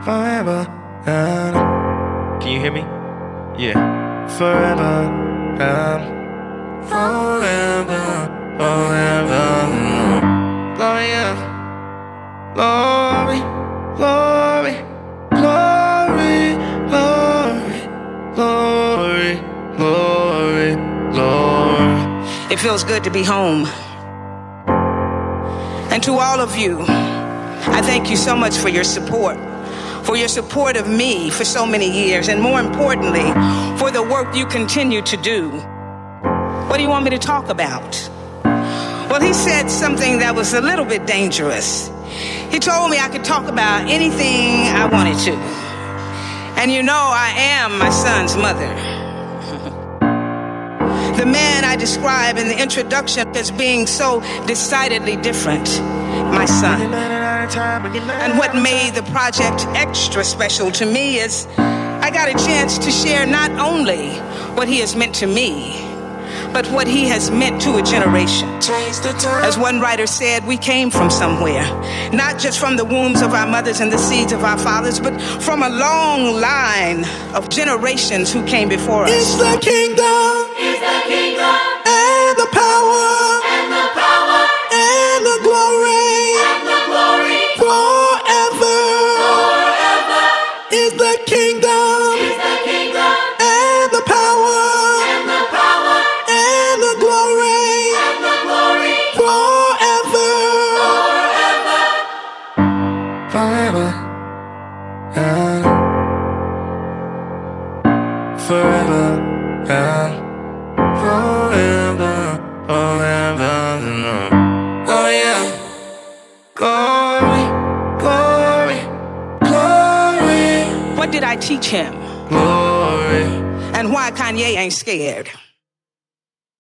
forever. Can you hear me? Yeah. Forever. Forever. Forever. Glory, glory, glory, glory, glory, glory, glory, glory. It feels good to be home. And to all of you, I thank you so much for your support of me for so many years, and more importantly, for the work you continue to do. What do you want me to talk about? Well, he said something that was a little bit dangerous. He told me I could talk about anything I wanted to. And you know, I am my son's mother. The man I describe in the introduction as being so decidedly different, my son. And what made the project extra special to me is I got a chance to share not only what he has meant to me, but what he has meant to a generation. As one writer said, we came from somewhere, not just from the wombs of our mothers and the seeds of our fathers, but from a long line of generations who came before us. It's the kingdom, and the power, and the glory, forever. Is the kingdom, and the power, and the glory, forever. Forever. Forever. Forever. Forever. Oh yeah. Glory, glory, glory. What did I teach him? Glory. And why Kanye ain't scared?